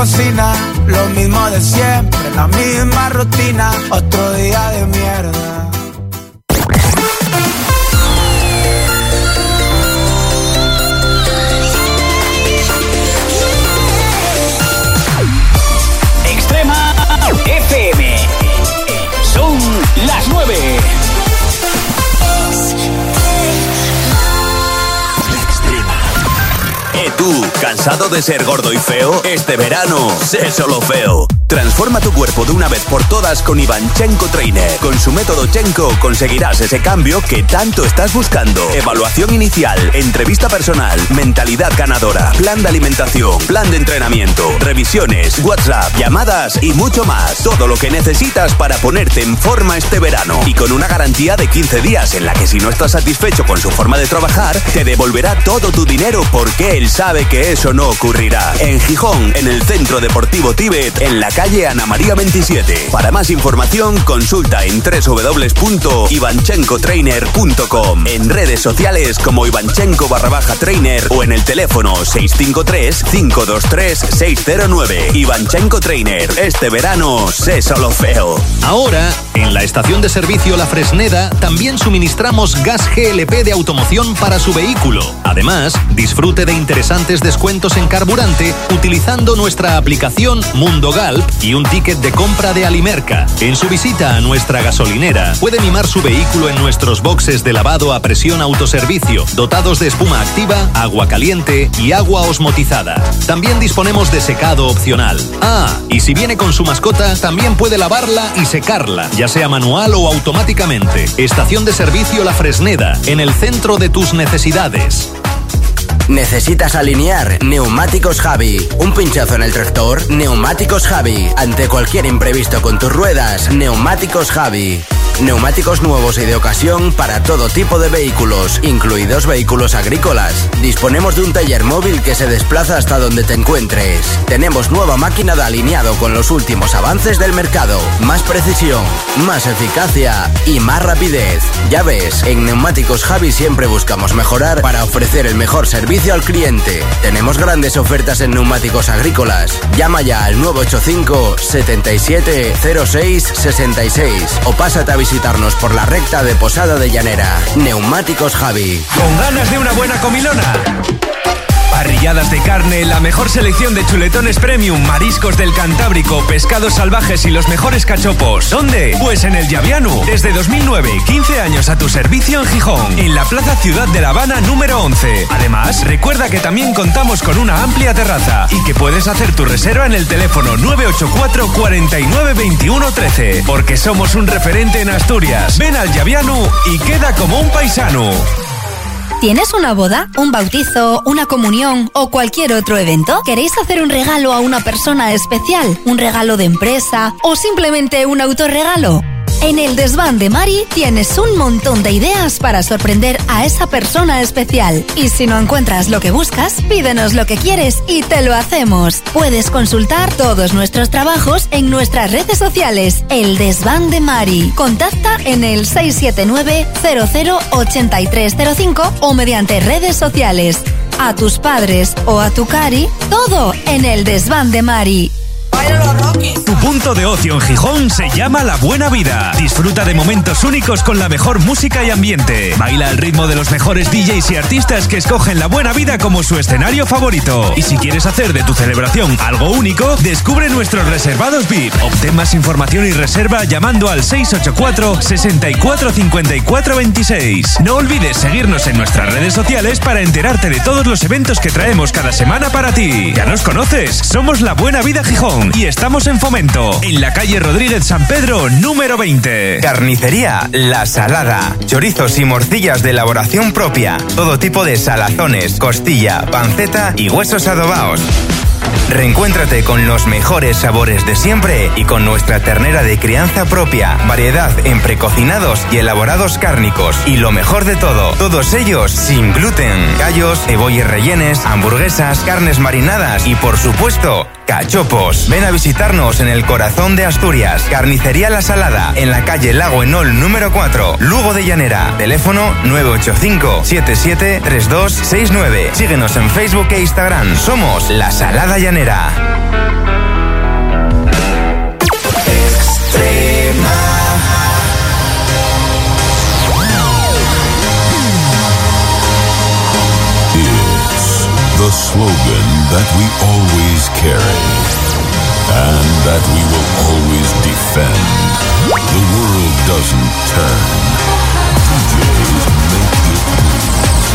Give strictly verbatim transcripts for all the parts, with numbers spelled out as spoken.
cocina, lo mismo de siempre, la misma rutina, otro día de mierda. Extrema F M. Son las nueve. ¿Eh tú, cansado de ser gordo y feo? Este verano, sé solo feo. Transforma tu cuerpo de una vez por todas con Ivanchenko Trainer. Con su método Chenko conseguirás ese cambio que tanto estás buscando. Evaluación inicial, entrevista personal, mentalidad ganadora, plan de alimentación, plan de entrenamiento, revisiones, WhatsApp, llamadas y mucho más. Todo lo que necesitas para ponerte en forma este verano. Y con una garantía de quince días en la que si no estás satisfecho con su forma de trabajar, te devolverá todo tu dinero porque él sabe que eso no ocurrirá. En Gijón, en el Centro Deportivo Tíbet, en la calle Ana María veintisiete. Para más información, consulta en doble u doble u doble u punto ivanchenko trainer punto com, en redes sociales como Ivanchenko barra baja trainer o en el teléfono seis cinco tres, cinco dos tres, seis cero nueve. Ivanchenko Trainer, este verano, sé solo feo. Ahora, en la estación de servicio La Fresneda, también suministramos gas G L P de automoción para su vehículo. Además, disfrute de interesantes descuentos en carburante utilizando nuestra aplicación Mundo Galp y un ticket de compra de Alimerca. En su visita a nuestra gasolinera, puede mimar su vehículo en nuestros boxes de lavado a presión autoservicio, dotados de espuma activa, agua caliente y agua osmotizada. También disponemos de secado opcional. Ah, y si viene con su mascota, también puede lavarla y secarla, ya sea manual o automáticamente. Estación de servicio La Fresneda, en el centro de tus necesidades. ¿Necesitas alinear? Neumáticos Javi. ¿Un pinchazo en el tractor? Neumáticos Javi. Ante cualquier imprevisto con tus ruedas, Neumáticos Javi. Neumáticos nuevos y de ocasión para todo tipo de vehículos, incluidos vehículos agrícolas. Disponemos de un taller móvil que se desplaza hasta donde te encuentres. Tenemos nueva máquina de alineado con los últimos avances del mercado. Más precisión, más eficacia y más rapidez. Ya ves, en Neumáticos Javi siempre buscamos mejorar para ofrecer el mejor servicio al cliente. Tenemos grandes ofertas en neumáticos agrícolas. Llama ya al nueve ocho cinco, setenta y siete, cero seis, sesenta y seis o pásate a visitarnos por la recta de Posada de Llanera. Neumáticos Javi. ¿Con ganas de una buena comilona? Parrilladas de carne, la mejor selección de chuletones premium, mariscos del Cantábrico, pescados salvajes y los mejores cachopos. ¿Dónde? Pues en el Llavianu. Desde dos mil nueve, quince años a tu servicio en Gijón, en la Plaza Ciudad de La Habana número once. Además, recuerda que también contamos con una amplia terraza y que puedes hacer tu reserva en el teléfono nueve ocho cuatro, cuarenta y nueve, veintiuno, trece. Porque somos un referente en Asturias. Ven al Llavianu y queda como un paisano. ¿Tienes una boda, un bautizo, una comunión o cualquier otro evento? ¿Queréis hacer un regalo a una persona especial? ¿Un regalo de empresa o simplemente un autorregalo? En el Desván de Mari tienes un montón de ideas para sorprender a esa persona especial. Y si no encuentras lo que buscas, pídenos lo que quieres y te lo hacemos. Puedes consultar todos nuestros trabajos en nuestras redes sociales. El Desván de Mari. Contacta en el seis siete nueve, cero cero, ocho tres cero cinco o mediante redes sociales. A tus padres o a tu cari, todo en el Desván de Mari. Tu punto de ocio en Gijón se llama La Buena Vida. Disfruta de momentos únicos con la mejor música y ambiente. Baila al ritmo de los mejores D Js y artistas que escogen La Buena Vida como su escenario favorito. Y si quieres hacer de tu celebración algo único, descubre nuestros reservados V I P. Obtén más información y reserva llamando al seis ocho cuatro, sesenta y cuatro, cincuenta y cuatro, veintiséis. No olvides seguirnos en nuestras redes sociales para enterarte de todos los eventos que traemos cada semana para ti. Ya nos conoces, somos La Buena Vida Gijón y estamos en Fomento, en la calle Rodríguez San Pedro, número veinte. Carnicería La Salada. Chorizos y morcillas de elaboración propia. Todo tipo de salazones, costilla, panceta y huesos adobados. Reencuéntrate con los mejores sabores de siempre y con nuestra ternera de crianza propia, variedad en precocinados y elaborados cárnicos. Y lo mejor de todo, todos ellos sin gluten. Callos, cebollas rellenes, hamburguesas, carnes marinadas y por supuesto, cachopos. Ven a visitarnos en el corazón de Asturias. Carnicería La Salada, en la calle Lago Enol número cuatro, Lugo de Llanera. Teléfono nueve ocho cinco, siete siete, tres dos seis nueve. Síguenos en Facebook e Instagram. Somos La Salada Llanera. that we always carry, and that we will always defend. The world doesn't turn. D Js make it move.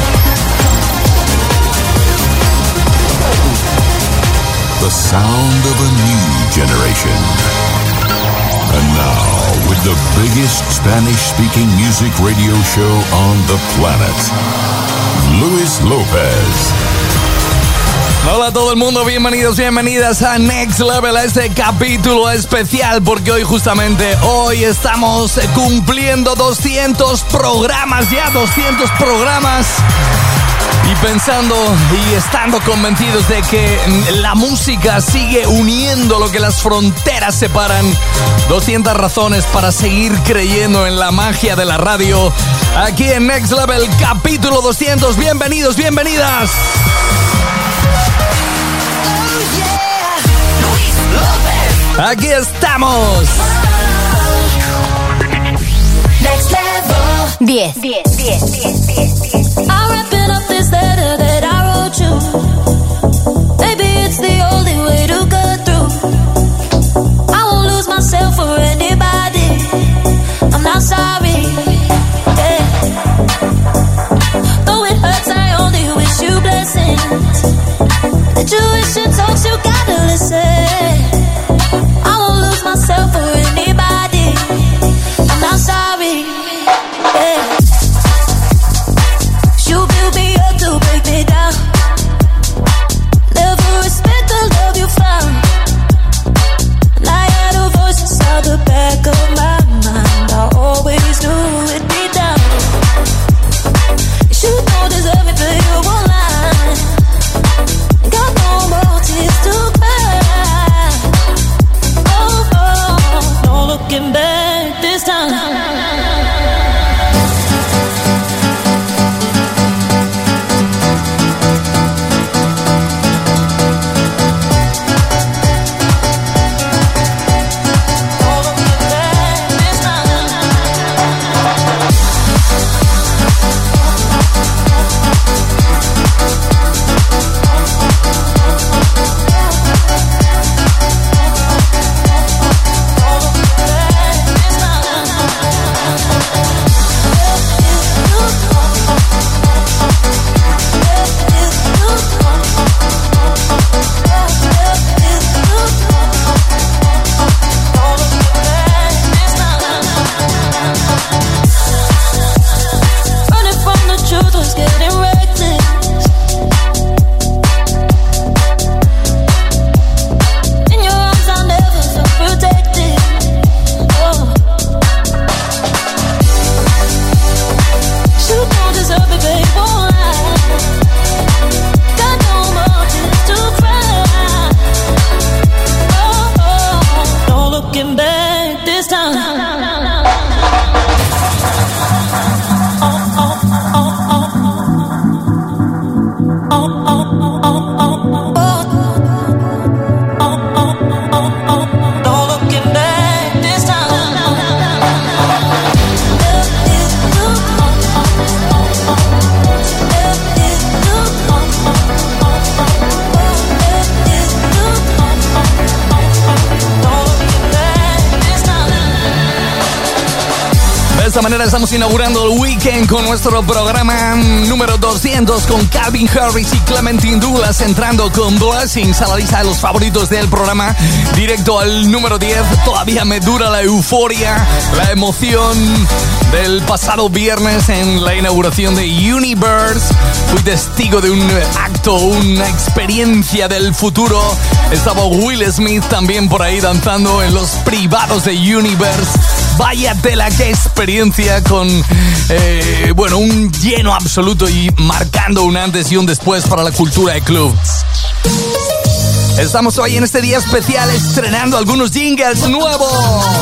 The sound of a new generation. And now, with the biggest Spanish-speaking music radio show on the planet, Luis Lopez. Hola a todo el mundo, bienvenidos, bienvenidas a Next Level, a este capítulo especial, porque hoy justamente, hoy estamos cumpliendo doscientos programas, ya doscientos programas. Y pensando y estando convencidos de que la música sigue uniendo lo que las fronteras separan. doscientas razones para seguir creyendo en la magia de la radio. Aquí en Next Level, capítulo doscientos. Bienvenidos, bienvenidas. Aquí estamos. Next Level. diez. diez, diez, diez, diez, diez. I'm wrapping up this letter that I wrote you. Maybe it's the only way to go through. I won't lose myself for anybody. I'm not sorry. Yeah. Though it hurts, I only wish you blessings. The Jewish talks, you gotta listen. I won't lose myself for anybody. I'm not sorry. Yeah. You build me up to break me down. Never respect the love you found. And I had a voice inside the back of my mind. I always knew it'd be down. You don't deserve it, but you won't lie. Got no more tears to cry. Oh, oh, no looking back this time. De esta manera estamos inaugurando el weekend con nuestro programa número doscientos con Calvin Harris y Clementine Douglas, entrando con Blessings a la lista de los favoritos del programa, directo al número diez. Todavía me dura la euforia, la emoción del pasado viernes en la inauguración de Universe. Fui testigo de un acto, una experiencia del futuro. Estaba Will Smith también por ahí danzando en los privados de Universe. Vaya tela, qué experiencia, con eh, bueno, un lleno absoluto y marcando un antes y un después para la cultura de clubs. Estamos hoy en este día especial estrenando algunos jingles nuevos.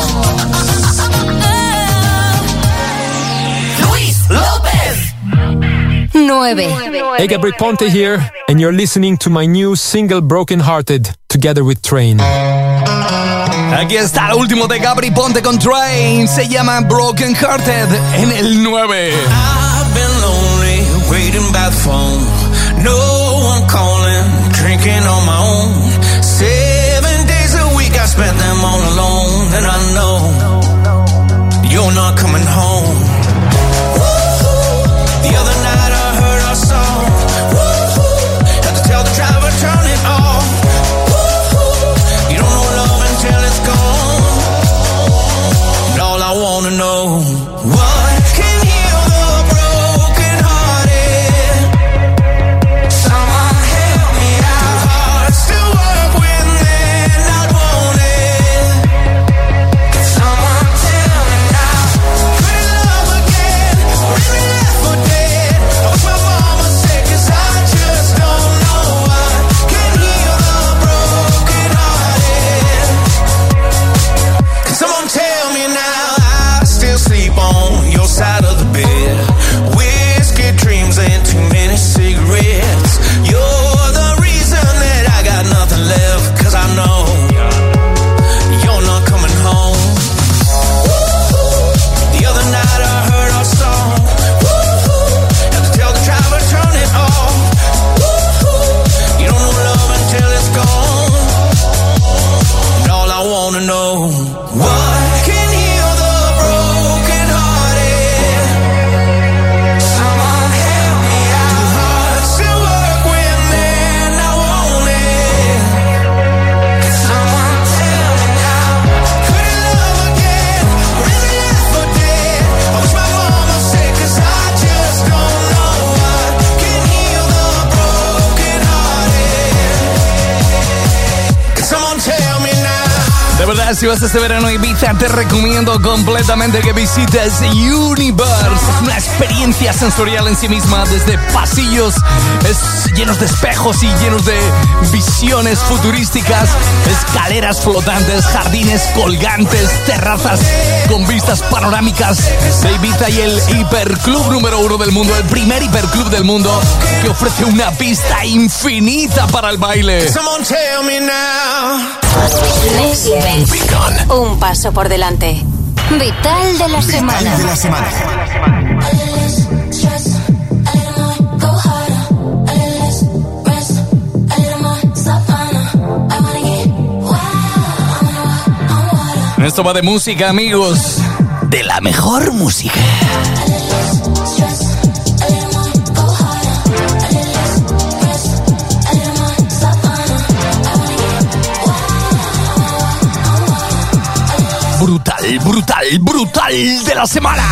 Luis López. nueve. Hey, Gabri Ponte here, and you're listening to my new single Broken Hearted, together with Train. Aquí está el último de Gabri Ponte con Train, se llama Broken Hearted en el nueve. I've been lonely, waiting by the phone, no one calling, drinking on my own. Seven days a week I spent them all alone. And I know you're not coming home. Woo-hoo. The other night I heard our song. Woo-hoo. Had to tell the driver turn it off. Woo-hoo. You don't know love until it's gone. And all I wanna know, what can heal the broken hearted? Someone help me out. Two hearts still work when they're not wanted. Someone tell me now, could it love again? Or is it left for dead? I wish my mama said, 'cause I just don't know what can heal the broken hearted. Can someone tell me now? I still sleep on your side of the bed. Whiskey dreams and too many cigarettes. You're the reason that I got nothing left. 'Cause I know you're not coming home. Woo-hoo. The other night I heard our song. Woo-hoo. Had to tell the driver turn it off. Woo-hoo. You don't know love until it's gone. And all I wanna know, what can heal the broken hearted? Someone help me out. Two hearts still work when they're not wanted. Someone tell me now, could it love again? Or is it left for dead? I wish my mama said, 'cause I just don't know what can heal the broken hearted. Can someone tell me now? De verdad, si vas a este verano a Ibiza, te recomiendo completamente que visites Universe. Es una experiencia sensorial en sí misma, desde pasillos es llenos de espejos y llenos de visiones futurísticas, escaleras flotantes, jardines colgantes, terrazas con vistas panorámicas de Ibiza y el hiperclub número uno del mundo, el primer hiperclub del mundo que ofrece una pista infinita para el baile. Someone tell me now. Next Best. Un paso por delante. Vital de la semana. De la semana. Esto va de música, amigos. De la mejor música. Brutal, brutal, brutal de la semana.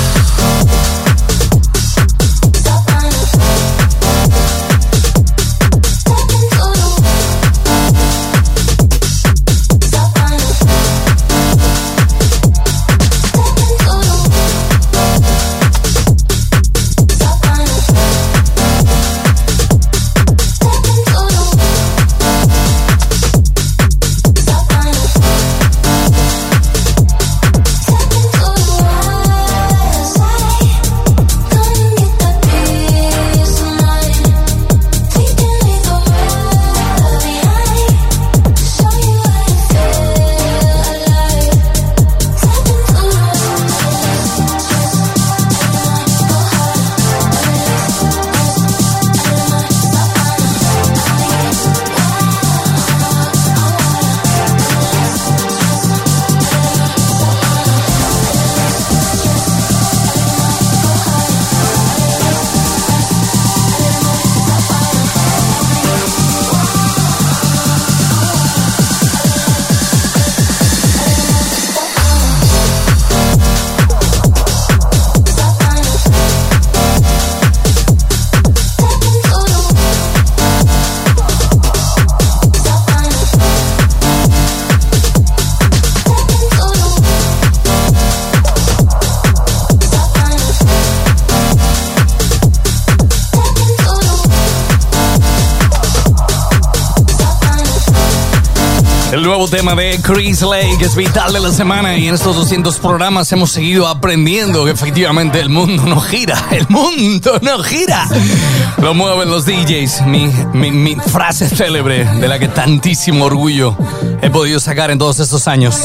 El nuevo tema de Chris Lake es vital de la semana y en estos doscientos programas hemos seguido aprendiendo que efectivamente el mundo no gira, el mundo no gira. Lo mueven los D Js, mi, mi, mi frase célebre de la que tantísimo orgullo he podido sacar en todos estos años.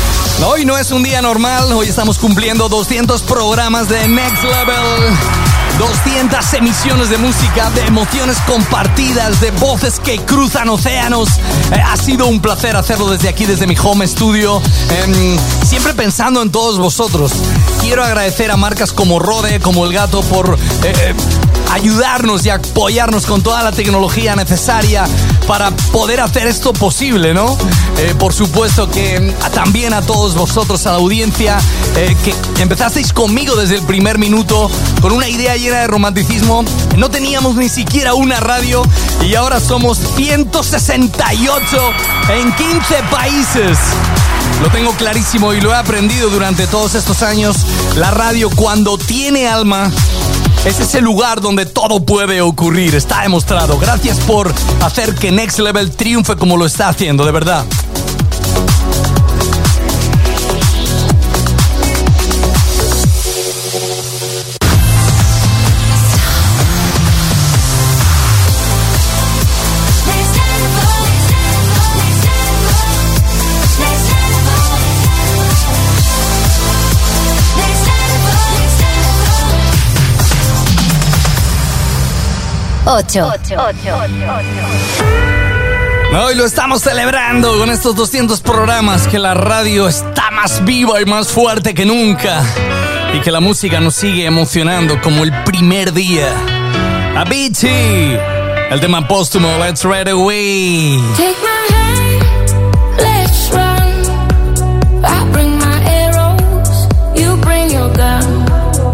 Hoy no es un día normal, hoy estamos cumpliendo doscientos programas de Next Level. doscientas emisiones de música, de emociones compartidas, de voces que cruzan océanos. Eh, ha sido un placer hacerlo desde aquí, desde mi home studio, eh, siempre pensando en todos vosotros. Quiero agradecer a marcas como Rode, como El Gato, por eh, ayudarnos y apoyarnos con toda la tecnología necesaria para poder hacer esto posible, ¿no? Eh, por supuesto que también a todos vosotros, a la audiencia, eh, que empezasteis conmigo desde el primer minuto, con una idea llena de romanticismo. No teníamos ni siquiera una radio y ahora somos ciento sesenta y ocho en quince países. Lo tengo clarísimo y lo he aprendido durante todos estos años. La radio, cuando tiene alma, es ese lugar donde todo puede ocurrir. Está demostrado. Gracias por hacer que Next Level triunfe como lo está haciendo, de verdad. ocho. Hoy lo estamos celebrando con estos doscientos programas, que la radio está más viva y más fuerte que nunca y que la música nos sigue emocionando como el primer día. Avicii, el tema póstumo, Let's Ride Away. Take my hand, let's run. I bring my arrows, you bring your gun.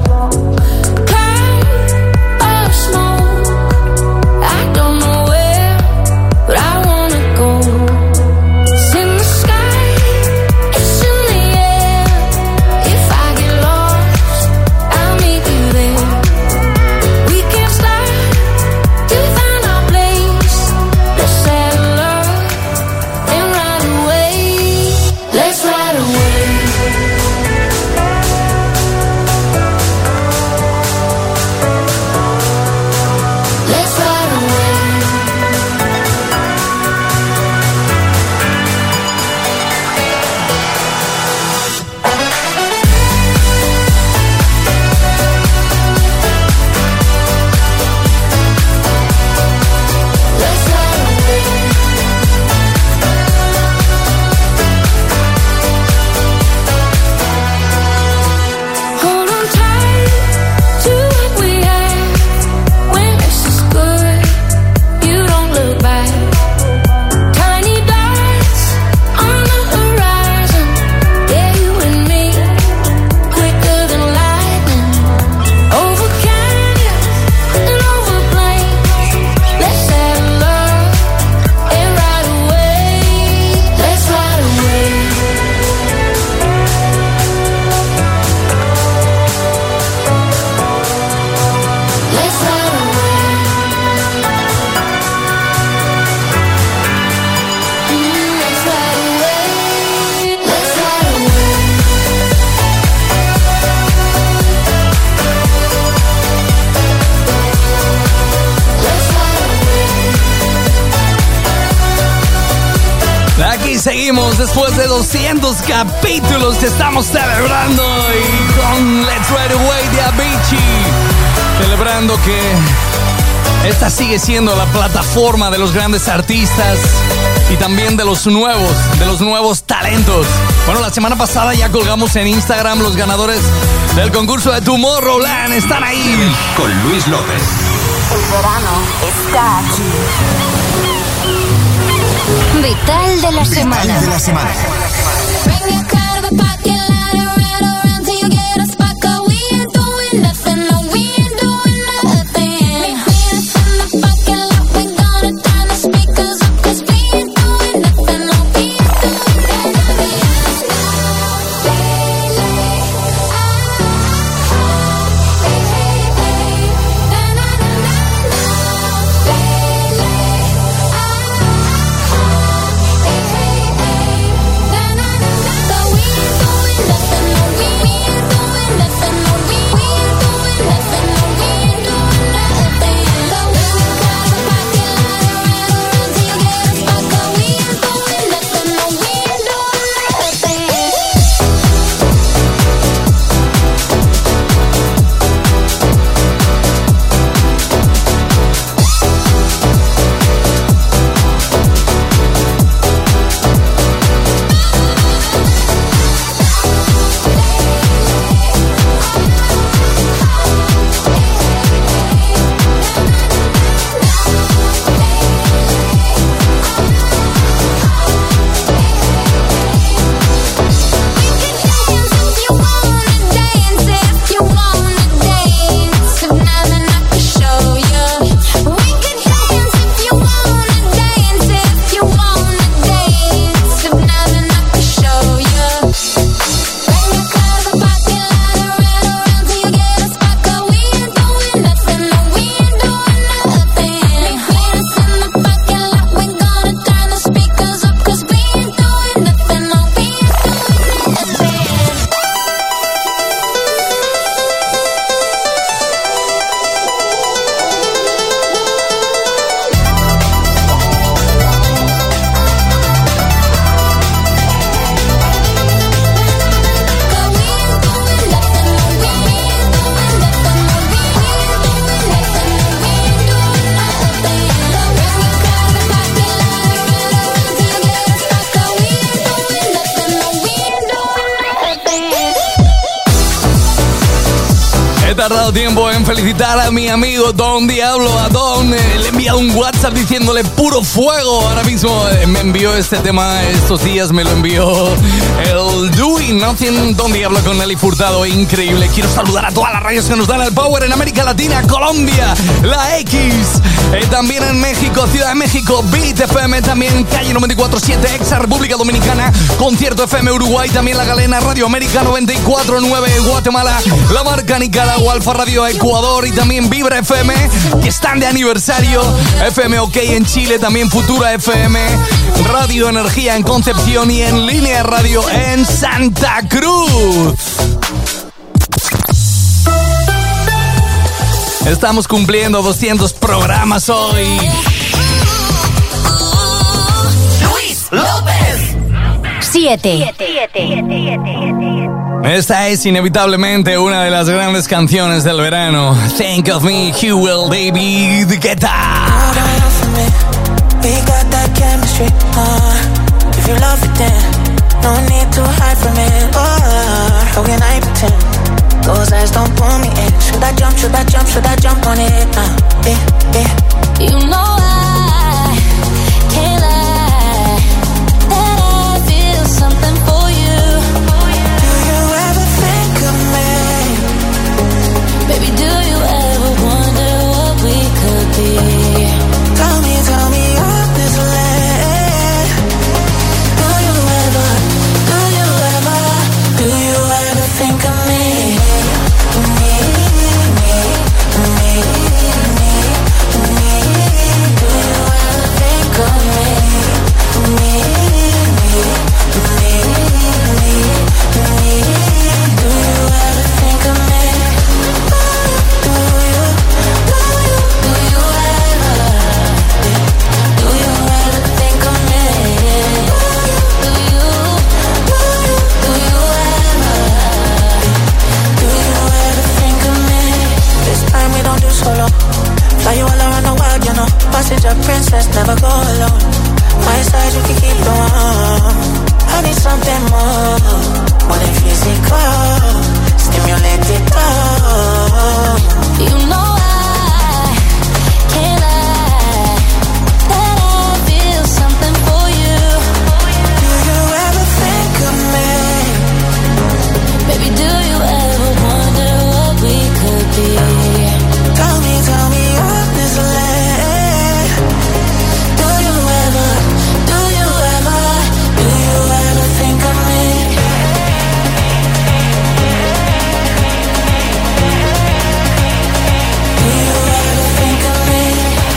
Seguimos después de doscientos capítulos que estamos celebrando y con Let's Ride Away de Avicii, celebrando que esta sigue siendo la plataforma de los grandes artistas y también de los nuevos, de los nuevos talentos. Bueno, la semana pasada ya colgamos en Instagram los ganadores del concurso de Tomorrowland. Están ahí. Con Luis López. El verano está aquí. Vital de la semana. Vital de la semana. tardado tiempo en felicitar a mi amigo Don Diablo, a Don. Eh, le he enviado un WhatsApp diciéndole puro fuego. Ahora mismo eh, me envió este tema, estos días me lo envió el Doing Nothing, Don Diablo con Nelly Furtado. Increíble. Quiero saludar a todas las radios que nos dan el power en América Latina, Colombia, la X, eh, también en México, Ciudad de México, Beat F M, también Calle noventa y cuatro punto siete, Exa República Dominicana, Concierto F M Uruguay, también La Galena, Radio América noventa y cuatro punto nueve Guatemala, La Marca Nicaragua, Alfa Radio Ecuador y también Vibra F M, que están de aniversario, F M OK en Chile, también Futura F M, Radio Energía en Concepción y En Línea Radio en Santa Cruz. Estamos cumpliendo doscientos programas hoy. Luis López. Siete. Esta es inevitablemente una de las grandes canciones del verano. Think of Me, Hugh Will, David Guetta. We got that chemistry, uh, if you love it then no need to hide from it, oh, how can I pretend, those eyes don't pull me in, should I jump, should I jump, should I jump on it, uh, yeah, yeah. You know I can't lie, that I feel something for you. Do you ever think of me? Baby, do you ever wonder what we could be? Tell me, tell me honestly. Do you ever, do you ever, do you ever think of me? Me, me, me, me, me. Do you ever think of me? Me, me, me, me, me. Do you ever think of me? Do you, do you, do you ever? Do you ever think of me? Do you, do you, do you ever? Do you ever think of me? This time we don't do solo. Fly you all around the world, you know. Passenger princess, never go alone. My side, you can keep the warm. I need something more, more than physical. Stimulate it all. You know I can't lie, that I feel something for you. Do you ever think of me? Baby, do you ever wonder what we could be? Tell me, tell me honestly. Do you ever, do you ever, do you ever think of me? Do you ever think of me?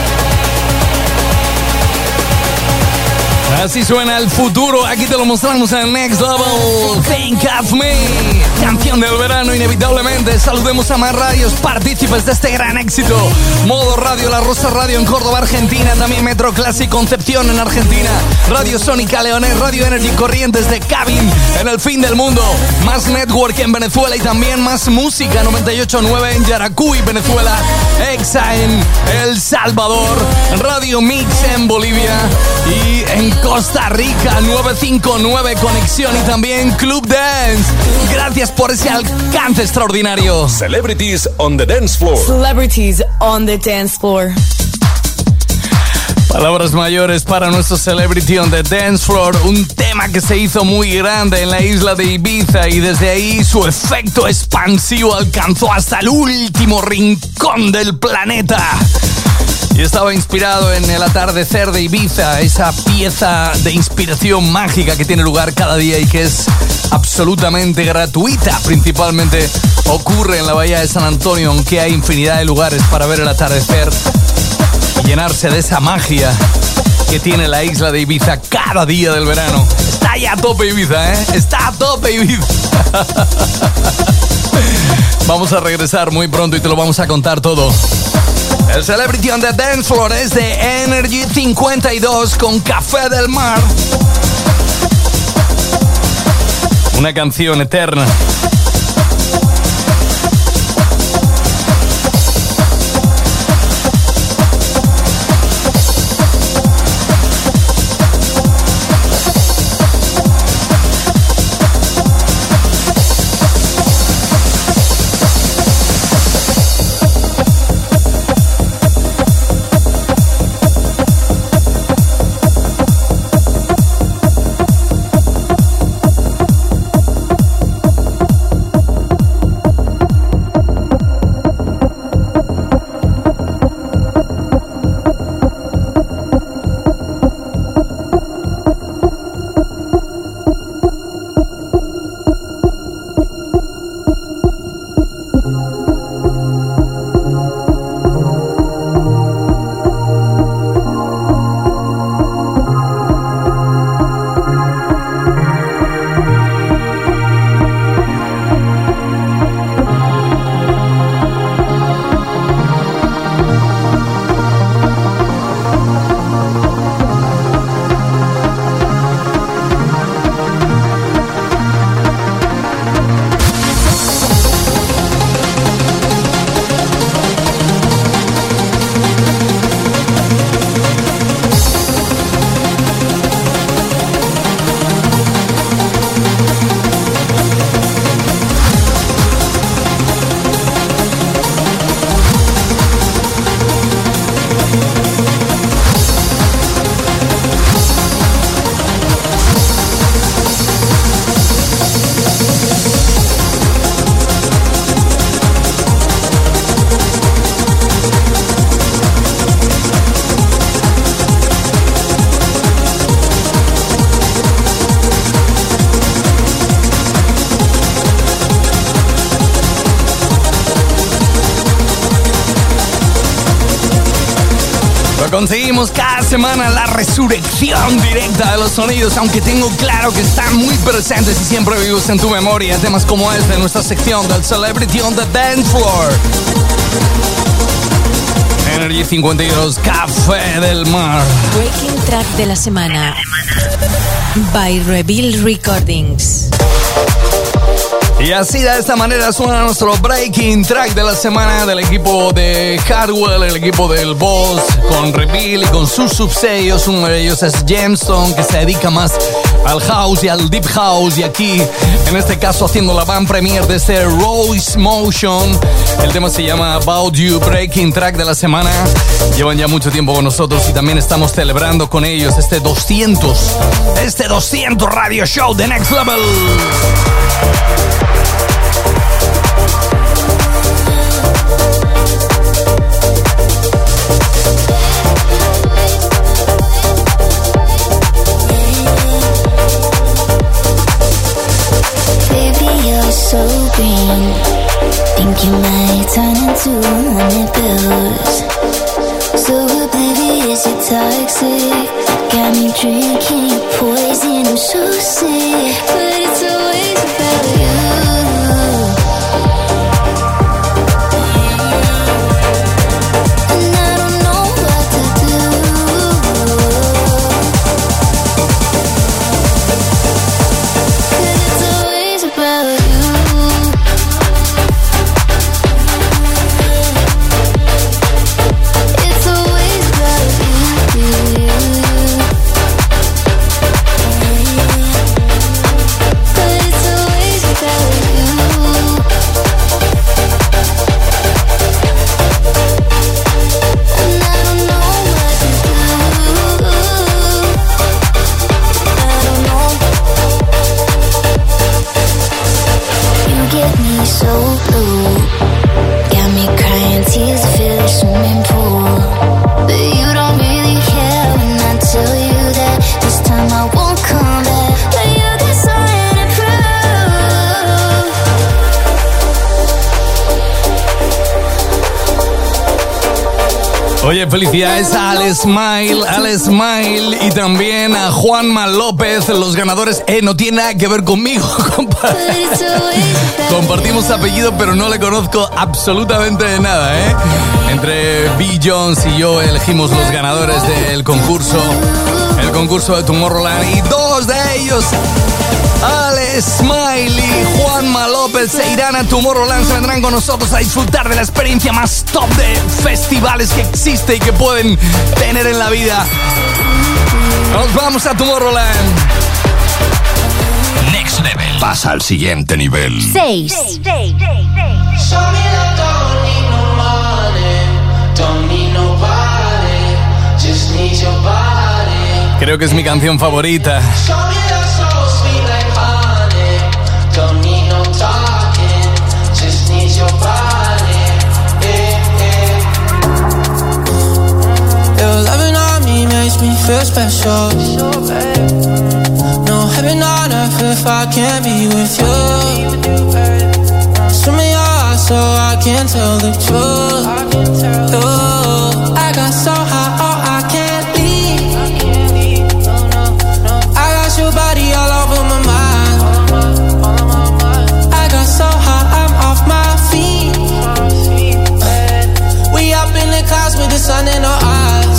Así suena el futuro, aquí te lo mostramos en Next Level. Think of Me, canción del verano inevitablemente. Saludemos a más radios partícipes de este gran éxito. Modo Radio, La Rosa Radio en Córdoba, Argentina. También Metro Classic Concepción en Argentina. Radio Sónica Leonés, Radio Energy Corrientes de Cabin en el fin del mundo. Más Network en Venezuela y también Más Música noventa y ocho punto nueve en Yaracuy, Venezuela. Exa en El Salvador. Radio Mix en Bolivia y en Costa Rica novecientos cincuenta y nueve Conexión y también Club Dance. Gracias por ese alcance extraordinario. Celebrities on the dance floor. Celebrities on the dance floor. Palabras mayores para nuestro Celebrity on the Dance Floor, un tema que se hizo muy grande en la isla de Ibiza y desde ahí su efecto expansivo alcanzó hasta el último rincón del planeta. Y estaba inspirado en el atardecer de Ibiza, esa pieza de inspiración mágica que tiene lugar cada día y que es absolutamente gratuita. Principalmente ocurre en la bahía de San Antonio, aunque hay infinidad de lugares para ver el atardecer y llenarse de esa magia que tiene la isla de Ibiza cada día del verano. Está ya a tope Ibiza, ¿eh? Está a tope Ibiza. Vamos a regresar muy pronto y te lo vamos a contar todo. El Celebrity on the Dance Floor es de Energy cincuenta y dos con Café del Mar. Una canción eterna. Conseguimos cada semana la resurrección directa de los sonidos, aunque tengo claro que están muy presentes y siempre vivos en tu memoria. Temas como este de nuestra sección del Celebrity on the Dance Floor. Energy cincuenta y dos, Café del Mar. Breaking Track de la semana by Reveal Recordings. Y así de esta manera suena nuestro Breaking Track de la semana del equipo de Hardwell, el equipo del Boss, con Reveal y con sus subsellos. Uno de ellos es Gemstone, que se dedica más al house y al deep house, y aquí en este caso haciendo la van premiere de este Rose Motion. El tema se llama About You, Breaking Track de la semana. Llevan ya mucho tiempo con nosotros y también estamos celebrando con ellos este doscientos, este doscientos radio show de Next Level. So green, think you might turn into honey bills. So oblivious, you're toxic. Got me drinking your poison, I'm so sick. But it's always about you. And I don't know what to do. 'Cause it's always about you. Oye, felicidades a Al Smile, Al Smile y también a Juanma López, los ganadores. Eh, no tiene nada que ver conmigo, compadre. Compartimos apellido, pero no le conozco absolutamente de nada, ¿eh? Entre B. Jones y yo elegimos los ganadores del concurso, el concurso de Tomorrowland, y dos de ellos, Al Smile y Juanma López, se irán a Tomorrowland, se vendrán con nosotros a disfrutar de la experiencia más top de festivales que existe y que pueden tener en la vida. Nos vamos a Tomorrowland. Next Level. Pasa al siguiente nivel. seis. Creo que es mi canción favorita. Makes me feel special. No heaven on earth if I can't be with you. Swim in your eyes so I can tell the truth. Oh, I got so high, oh, I can't leave. I got your body all over my mind. I got so high, I'm off my feet. We up in the clouds with the sun in our eyes.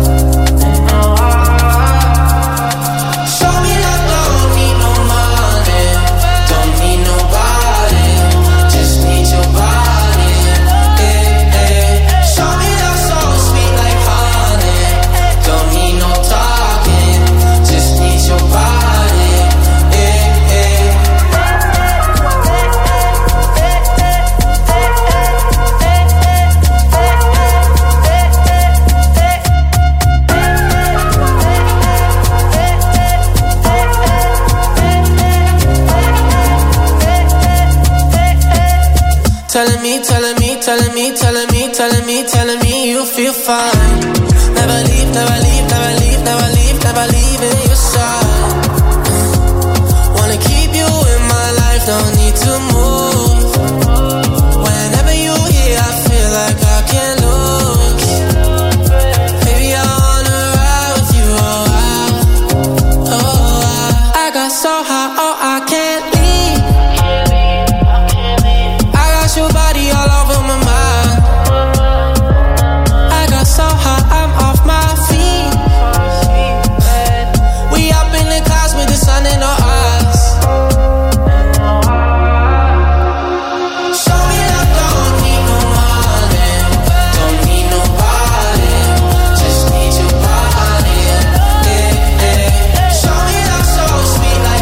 Telling me, telling me, telling me, telling me, telling me, telling me you feel fine. Never leave, never leave, never leave, never leave, never leave in your side. Wanna keep you in my life, don't need to move. Whenever you're here, I feel like I can't lose. Baby, I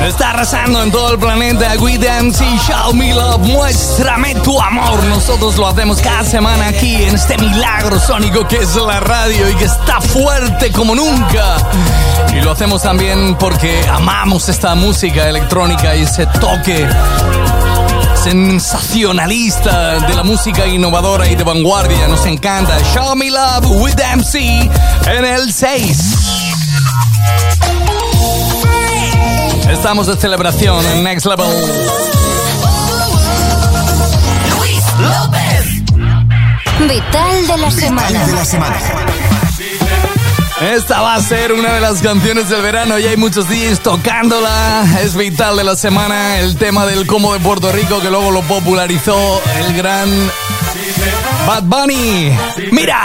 Está arrasando en todo el planeta. With M C, Show Me Love, muéstrame tu amor. Nosotros lo hacemos cada semana aquí en este milagro sónico que es la radio y que está fuerte como nunca. Y lo hacemos también porque amamos esta música electrónica y ese toque sensacionalista de la música innovadora y de vanguardia. Nos encanta. Show Me Love with M C en el seis. Estamos de celebración en Next Level. Luis López. Vital de la semana. Vital de la semana. Esta va a ser una de las canciones del verano y hay muchos D Js tocándola. Es Vital de la semana, el tema del combo de Puerto Rico que luego lo popularizó el gran Bad Bunny. ¡Mira!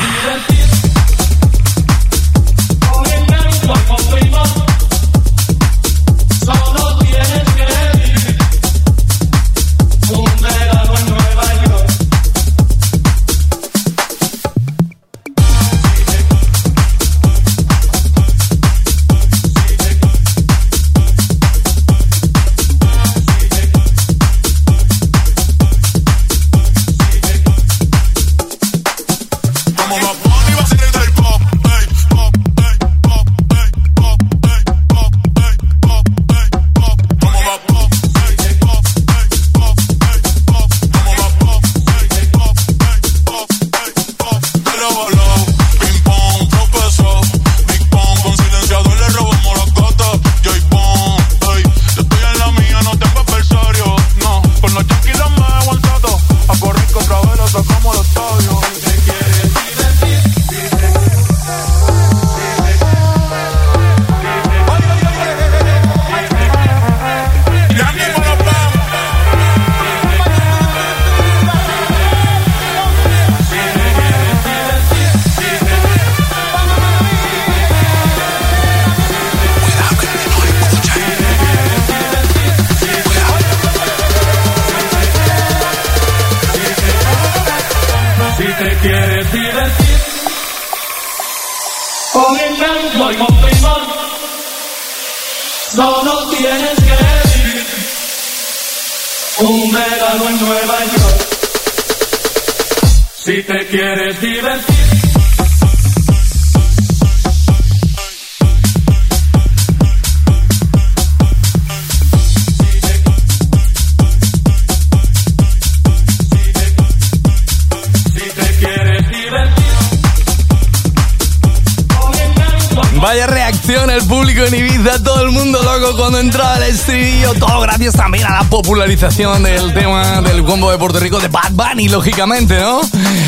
Vaya reacción el público en Ibiza, todo el mundo loco cuando entraba el estribillo, todo gracias también a la popularización del tema del combo de Puerto Rico de Bad Bunny, lógicamente, ¿no?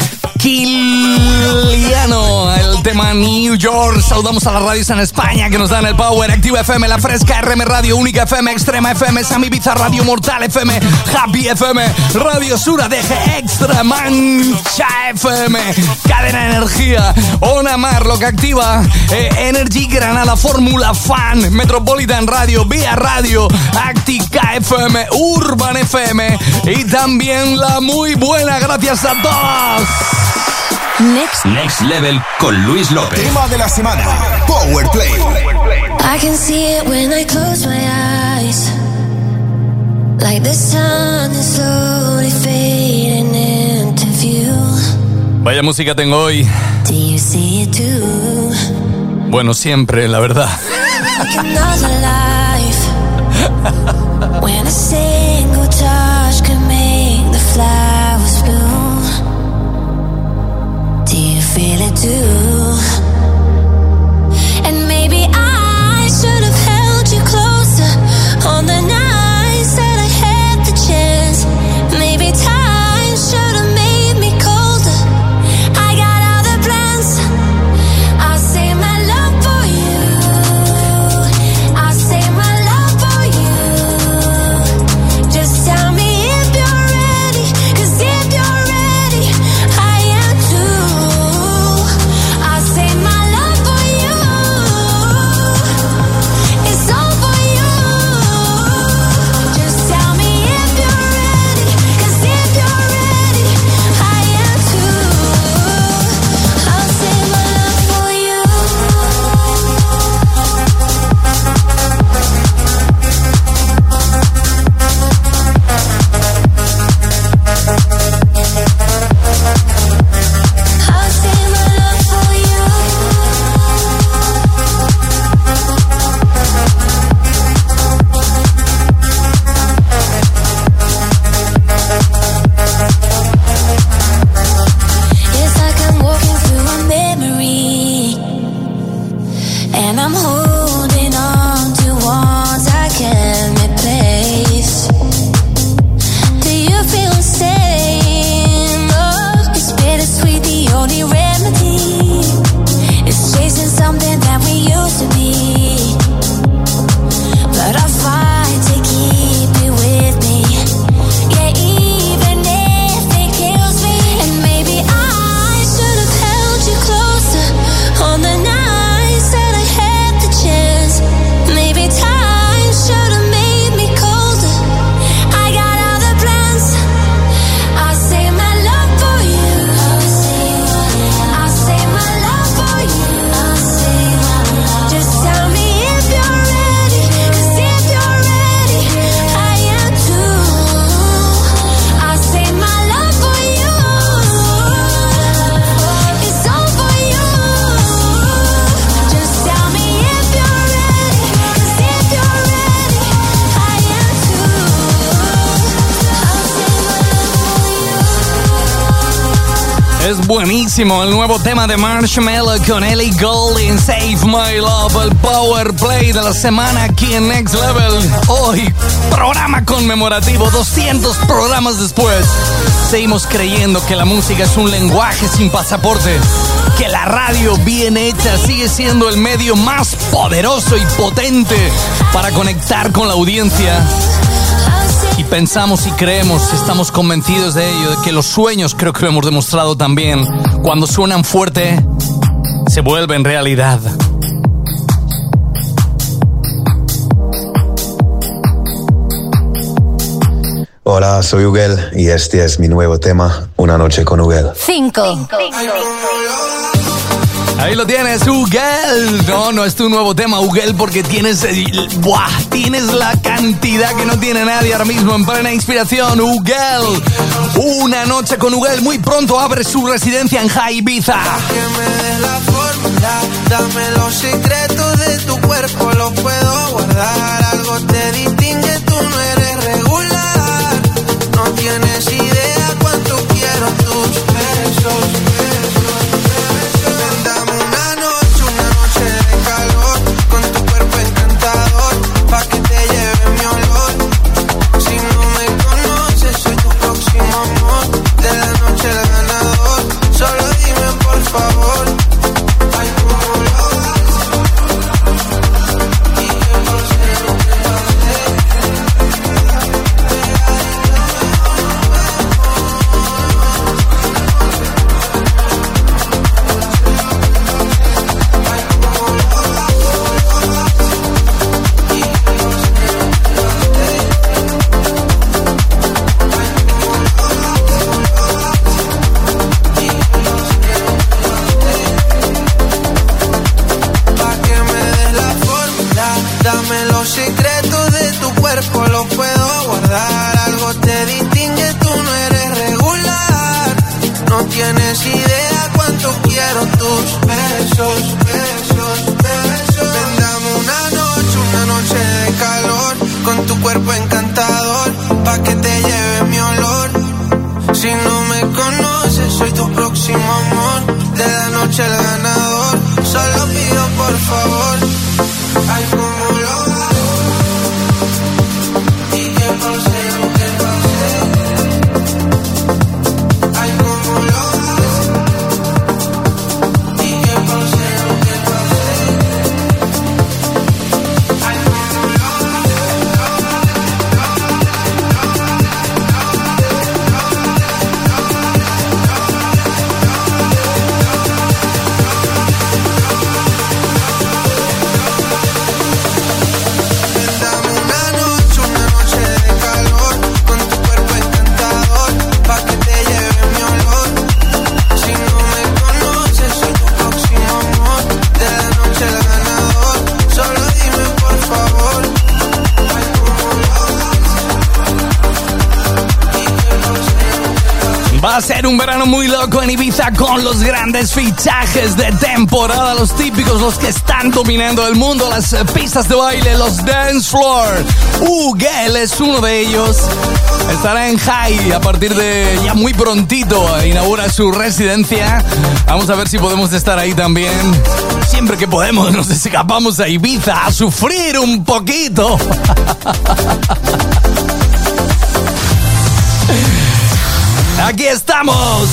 Kiliano, el tema New York. Saludamos a las radios en España que nos dan el power. Activa F M, La Fresca, R M Radio, Única F M, Extrema F M, Sam Ibiza Radio, Mortal F M, Happy F M, Radio Sur, A D G Extra, Mancha F M, Cadena Energía, Ona Mar, lo que activa, eh, Energy Granada, Fórmula Fan, Metropolitan Radio, Vía Radio, Actica F M, Urban F M y también la muy buena. Gracias a todos. Next. Next Level con Luis López. Tema de la semana, Power Play. I can see it when I close my eyes, like the sun is slowly fading into view. Vaya música tengo hoy. Do you see it too? Bueno, siempre, la verdad. Like another life, when a single touch can make the flowers bloom. Do you feel it too? And maybe I should have held you closer on the nights that I had the chance. Maybe time should have made me colder. I got other plans. I'll save my love for you. I'll save my love for you. Just tell me if you're ready, 'cause if you're ready, I am too. I'll Es buenísimo el nuevo tema de Marshmello con Ellie Goulding, Save My Love, el Power Play de la semana aquí en Next Level. Hoy, programa conmemorativo, doscientos programas después. Seguimos creyendo que la música es un lenguaje sin pasaporte, que la radio bien hecha sigue siendo el medio más poderoso y potente para conectar con la audiencia. Y pensamos y creemos, estamos convencidos de ello, de que los sueños, creo que lo hemos demostrado también, cuando suenan fuerte, se vuelven realidad. Hola, soy Ugel y este es mi nuevo tema, Una noche con Ugel. Cinco. Ahí lo tienes, Ugel. No, no es tu nuevo tema, Ugel, porque tienes, buah, tienes la cantidad que no tiene nadie ahora mismo en plena inspiración. Ugel, Una noche con Ugel. Muy pronto abre su residencia en High Ibiza. Que me des la fórmula, dame los secretos de tu cuerpo, los puedo guardar. Algo te distingue, tú no eres regular. No tienes idea cuánto quiero tus besos. Va a ser un verano muy loco en Ibiza con los grandes fichajes de temporada, los típicos, los que están dominando el mundo, las pistas de baile, los dance floor. Ugel es uno de ellos. Estará en High a partir de ya muy prontito. Inaugura su residencia. Vamos a ver si podemos estar ahí también. Siempre que podemos nos escapamos a Ibiza a sufrir un poquito. Aquí estamos.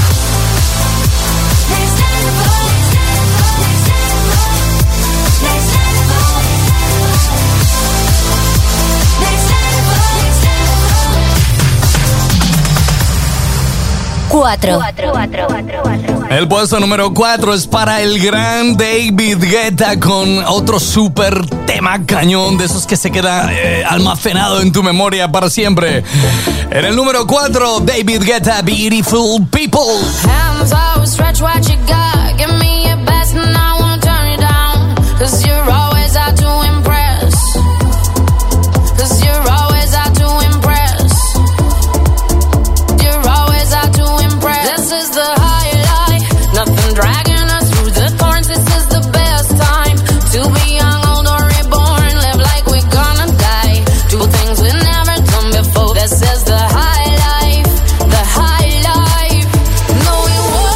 Cuatro. El puesto número cuatro es para el gran David Guetta con otro super tema cañón de esos que se queda eh, almacenado en tu memoria para siempre. En el número cuatro, David Guetta, Beautiful People. Hands out, stretch what you got. Give me your best and I won't turn it down. Cause you're always out to impress. Cause you're always out to impress. You're always out to impress. This is the highlight. Nothing dragging us through the thorns. This is the best time to be young, old or reborn. Live like we're gonna die. Do things we've never done before. This is the high life. The high life. No, we won't.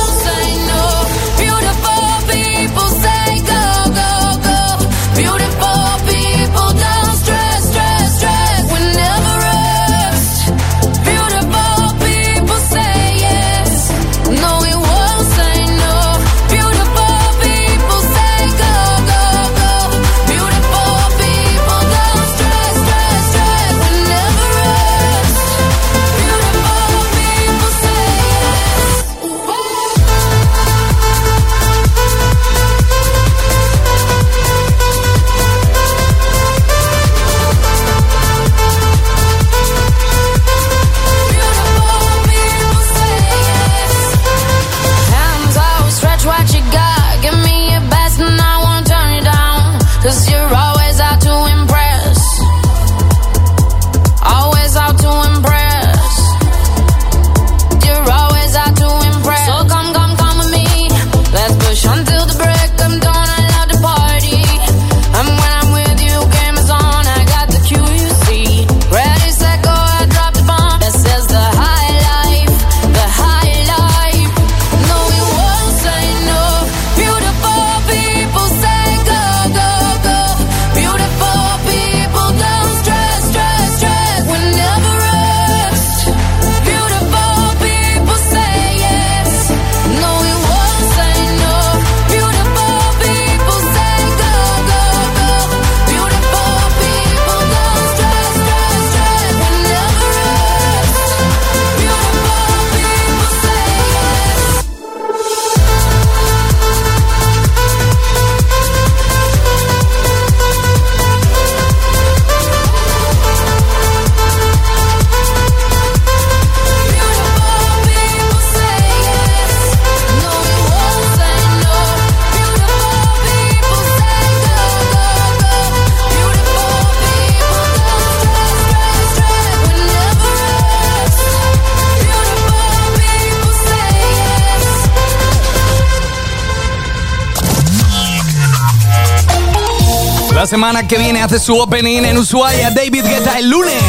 la semana que viene hace su opening en Ushuaia, David Guetta el lunes.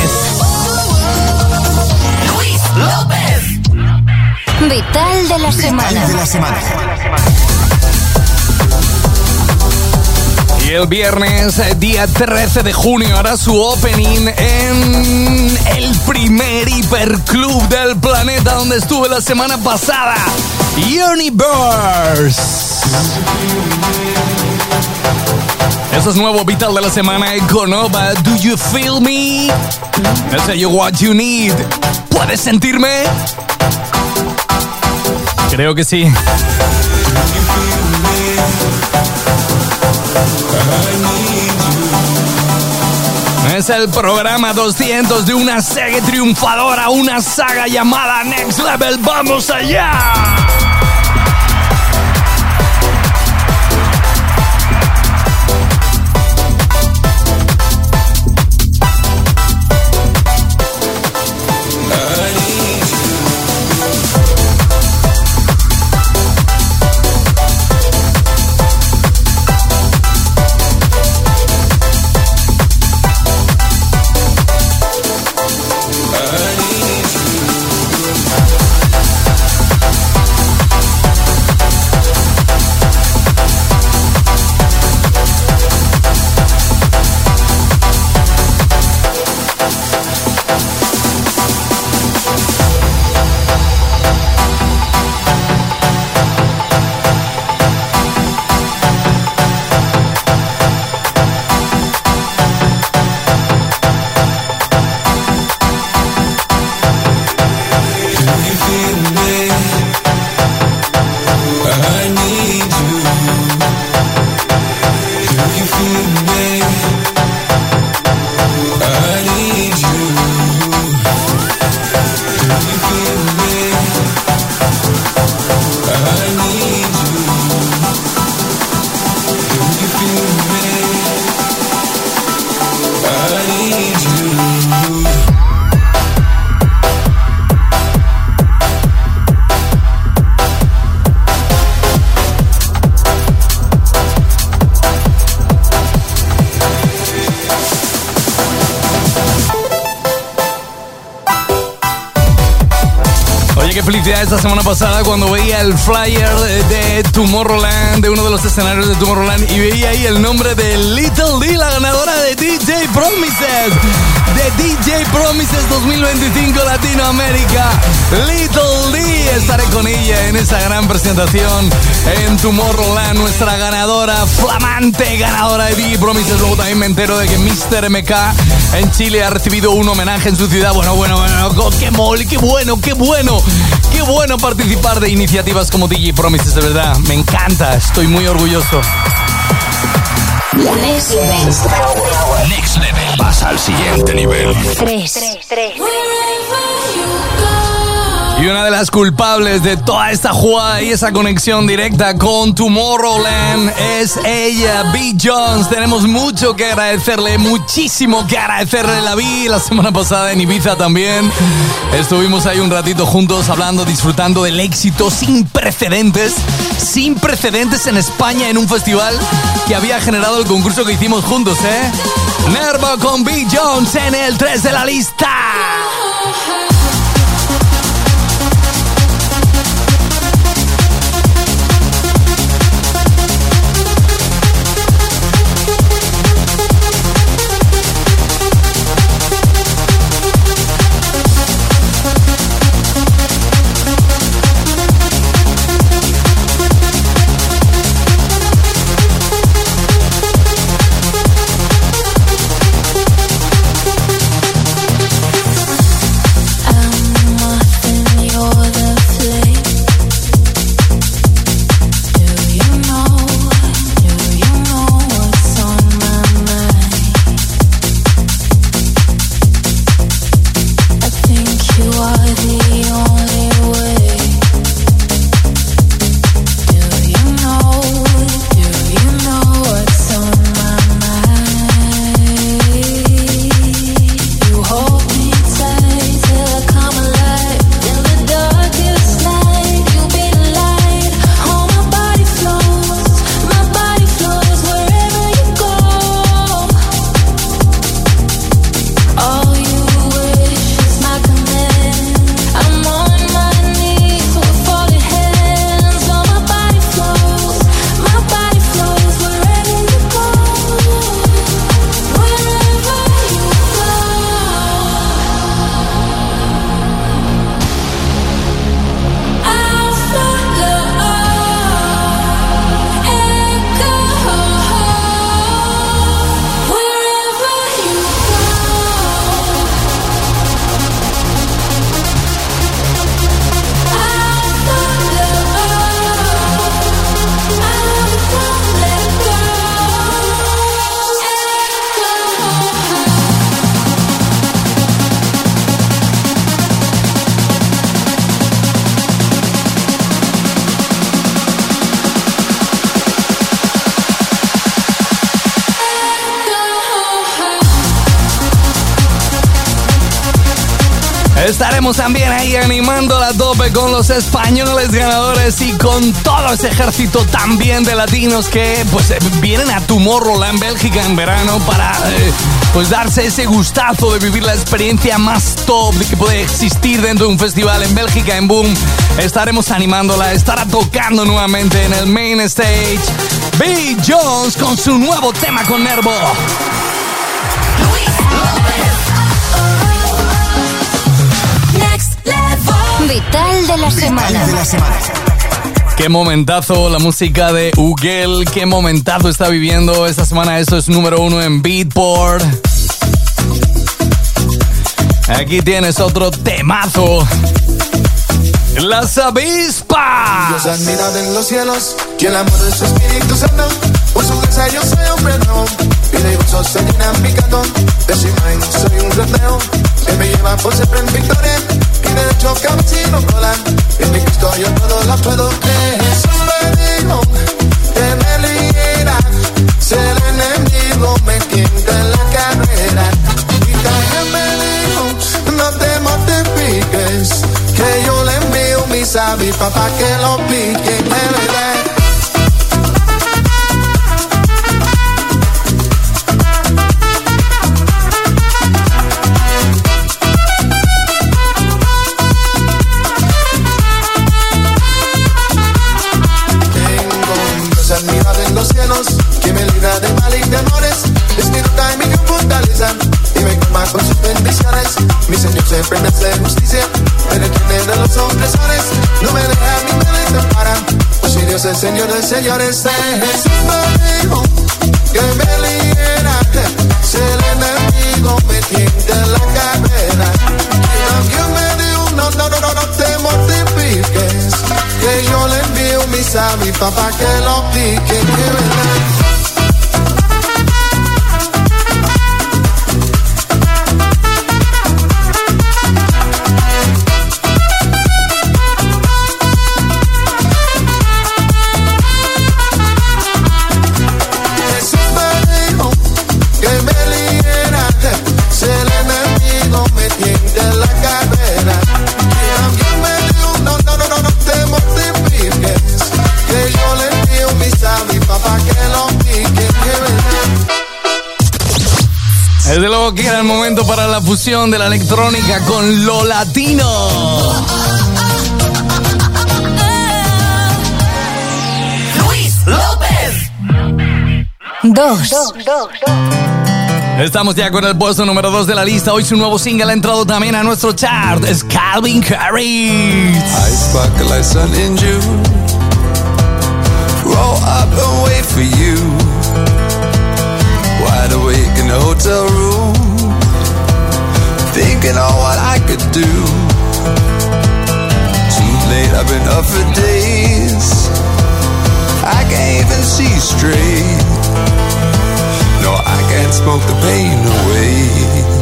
Luis López. Vital de la semana. Vital de la semana. Y el viernes, día trece de junio, hará su opening en el primer hiperclub del planeta donde estuve la semana pasada, Universe. Eso es nuevo Vital de la semana con Nova. Do you feel me? Ese You What You Need. ¿Puedes sentirme? Creo que sí. Es el programa doscientos de una serie triunfadora, una saga llamada Next Level. ¡Vamos allá! Felicidad esta semana pasada cuando veía el flyer de Tomorrowland, de uno de los escenarios de Tomorrowland, y veía ahí el nombre de Little D, la ganadora de D J Promises, de D J Promises dos mil veinticinco Latinoamérica. Little D, estaré con ella en esa gran presentación en Tomorrowland, nuestra ganadora, flamante ganadora de D J Promises. Luego también me entero de que mister M K en Chile ha recibido un homenaje en su ciudad. Bueno, bueno, bueno, qué mole, qué bueno, qué bueno. Qué bueno participar de iniciativas como D J Promises, de verdad. Me encanta, estoy muy orgulloso. Next Level. Next Level. Pasa al siguiente nivel. tres. Y una de las culpables de toda esta jugada y esa conexión directa con Tomorrowland es ella, B. Jones. Tenemos mucho que agradecerle, muchísimo que agradecerle. La vi la semana pasada en Ibiza también. Estuvimos ahí un ratito juntos hablando, disfrutando del éxito sin precedentes, sin precedentes en España en un festival que había generado el concurso que hicimos juntos, ¿eh? Nervo con B. Jones en el tres de la lista. Estaremos también ahí animando la tope con los españoles ganadores y con todo ese ejército también de latinos que pues vienen a Tomorrowland, Bélgica en verano para eh, pues darse ese gustazo de vivir la experiencia más top que puede existir dentro de un festival en Bélgica, en Boom. Estaremos animándola, estará tocando nuevamente en el main stage Bill Jones con su nuevo tema con Nervo. Vital de la semana. De la semana. Qué momentazo la música de Ugel, qué momentazo está viviendo esta semana. Esto es número uno en Beatport. Aquí tienes otro temazo. Las avispas. Dios admirado en los cielos, y el amor de su Espíritu Santo. Por su gracia yo soy hombre nuevo, y de gozo se llena mi canto. De su imagen soy un reflejo, que me lleva por siempre en victoria. Y de hecho campesino cola, en mi Cristo yo todo lo puedo. Que Jesús me dijo, que me libera, si el enemigo me tienta en la carrera. Y también me dijo, no te mortifiques, que yo le envío mis avispas para que lo piquen, bebé. Que me libra de mal y temores, es mi ruta y mi fortaleza, y me colma con sus bendiciones. Mi Señor siempre me hace justicia, me detiene de los opresores, no me deja ni me desampara, pues si Dios es Señor de señores. Jesús me dijo que me libera, si el enemigo me tienta en la carrera. Y también me dijo, no, no, no, no, no te mortifiques, que yo le envío mis avispas para que lo piquen, que verdad. Desde luego que era el momento para la fusión de la electrónica con lo latino. Luis López. Dos. Estamos ya con el puesto número dos de la lista. Hoy su nuevo single ha entrado también a nuestro chart. Es Calvin Harris. I sparkle like sun in June. Roll up and wait for you. Wide awake in the hotel room, thinking on what I could do. Too late, I've been up for days, I can't even see straight. No, I can't smoke the pain away.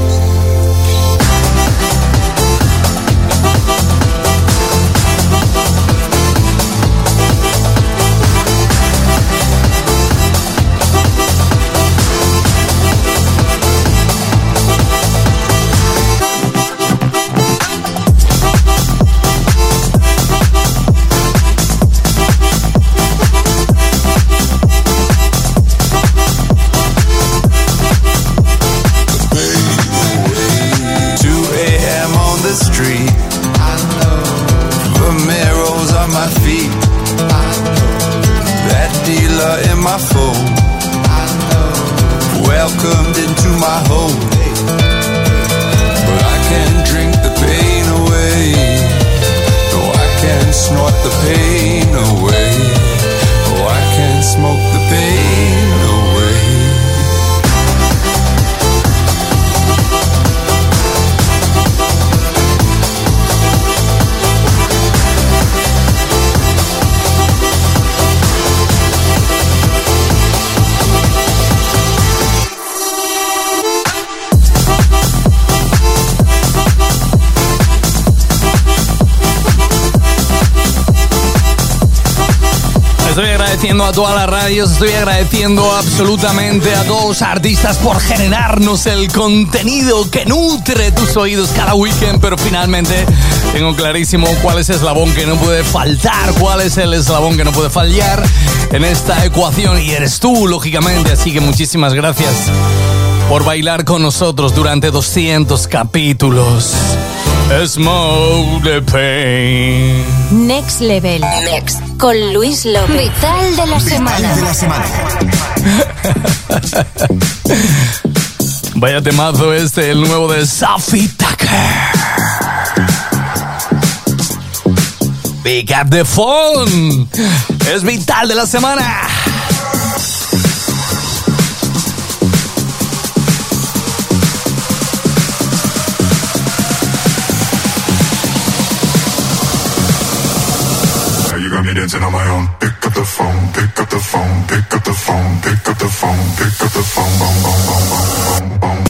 Estoy agradeciendo a todas las radios, estoy agradeciendo absolutamente a todos los artistas por generarnos el contenido que nutre tus oídos cada weekend, pero finalmente tengo clarísimo cuál es el eslabón que no puede faltar, cuál es el eslabón que no puede fallar en esta ecuación, y eres tú, lógicamente, así que muchísimas gracias por bailar con nosotros durante doscientos capítulos. Smoke the pain. Next Level. Next. Con Luis López. Vital de la semana. De la semana. Vaya temazo este, el nuevo de Sophie Tucker. Pick up the phone. Es Vital de la semana. Me dancing on my own. Pick up the phone, pick up the phone, pick up the phone, pick up the phone, pick up the phone, boom, boom, boom, boom, boom, boom.